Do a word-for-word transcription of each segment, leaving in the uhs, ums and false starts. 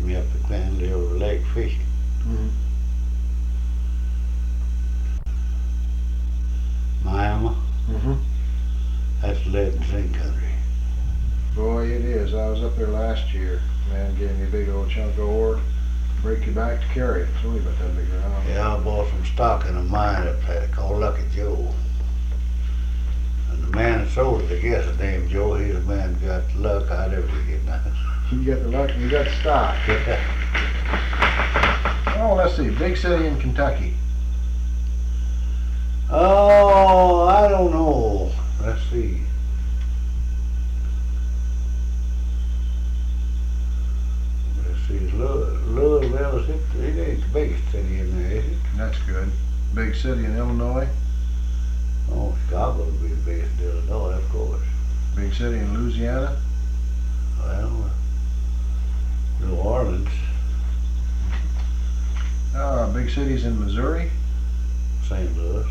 me up at Manly over lake fishing. Mm-hmm. Miami, Mm-hmm. that's lead and zinc country. Boy, it is. I was up there last year. Man gave me a big old chunk of ore. Break your back to carry it. It's only about that big around. Yeah, I bought some stock in a mine up there called Lucky Joe. And the man that sold it, I guess his name Joe, he's the man who got the luck I'd ever get nothing. You got the luck and you got the stock. Oh, let's see. Big city in Kentucky. Oh, I don't know. Let's see. Let's see, it's Louis- Louisville, is it, it ain't the biggest city in there, is it? That's good. Big city in Illinois. Oh, Chicago would be the biggest in Illinois, of course. Big city in Louisiana. Well, New Orleans, Uh, big cities in Missouri. Saint Louis.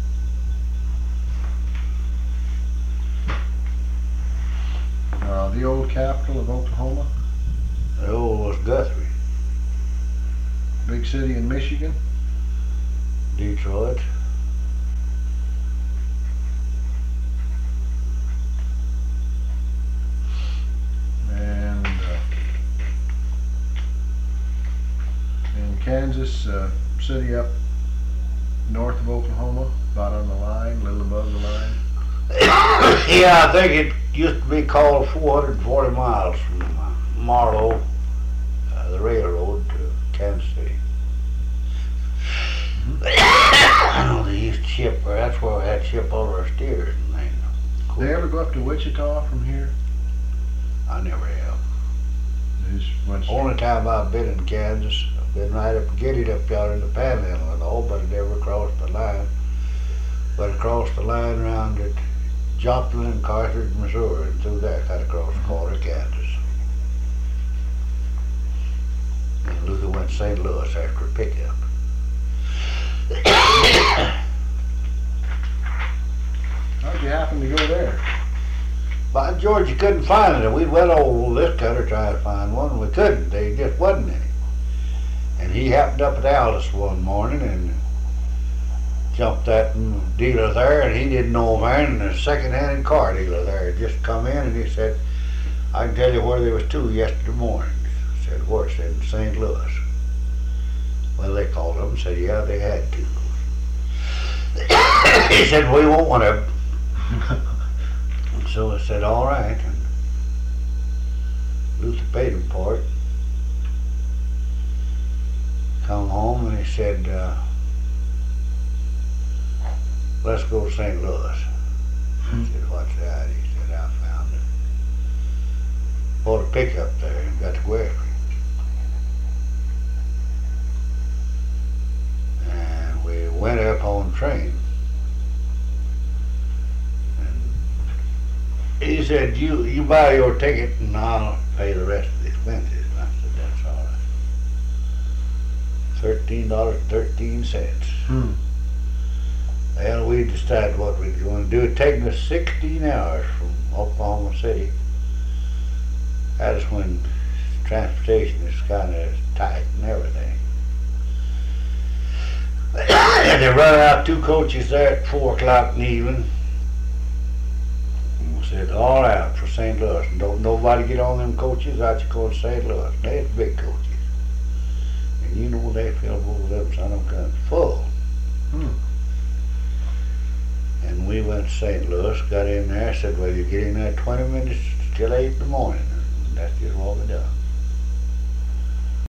Uh, the old capital of Oklahoma. The old was Guthrie. Big city in Michigan. Detroit. And uh, in Kansas, uh, city up north of Oklahoma, about on the line, a little above the line. Yeah, I think it used to be called four hundred forty miles from uh, Marlow, uh, the railroad, to Kansas City. I know they used to ship, or that's where we had to ship all our steers and things. They ever go up to Wichita from here? I never have. They just went straight- Only time I've been in Kansas, I've been right up, get it up there in the Panhandle and all, but I never crossed the line. But I crossed the line around at Joplin and Carthage, Missouri, and through there, cut across the border, Kansas. And Luther went to Saint Louis after a pickup. How'd you happen to go there? By George, you couldn't find it. We went over this cutter trying to find one, and we couldn't. There just wasn't any. And he happened up at Alice one morning and jumped that dealer there, and he didn't know a man, and a second-hand car dealer there had just come in, and he said, I can tell you where there was two yesterday morning. I said, where? Said in Saint Louis. Well, they called him and said, yeah, they had two. He said, we want one of them. And so I said, all right. And Luther paid him for it. Come home and he said, uh, let's go to Saint Louis. I said, what's that? He said, I found it. Bought a pickup there and got to Guthrie. And we went up on the train. And he said, you, you buy your ticket and I'll pay the rest of the expenses. And I said, that's all right. thirteen dollars and thirteen cents. Hmm. And we decided what we were going to do. It taken us sixteen hours from Oklahoma City. That is when transportation is kind of tight and everything. And they run out two coaches there at four o'clock in the evening. And we said, all right, for Saint Louis. And don't nobody get on them coaches out you go to Saint Louis. They're big coaches. And you know they fill over them son of guns full. Hmm. And we went to Saint Louis, got in there, said, well, you get in there twenty minutes till eight in the morning. And that's just what we done.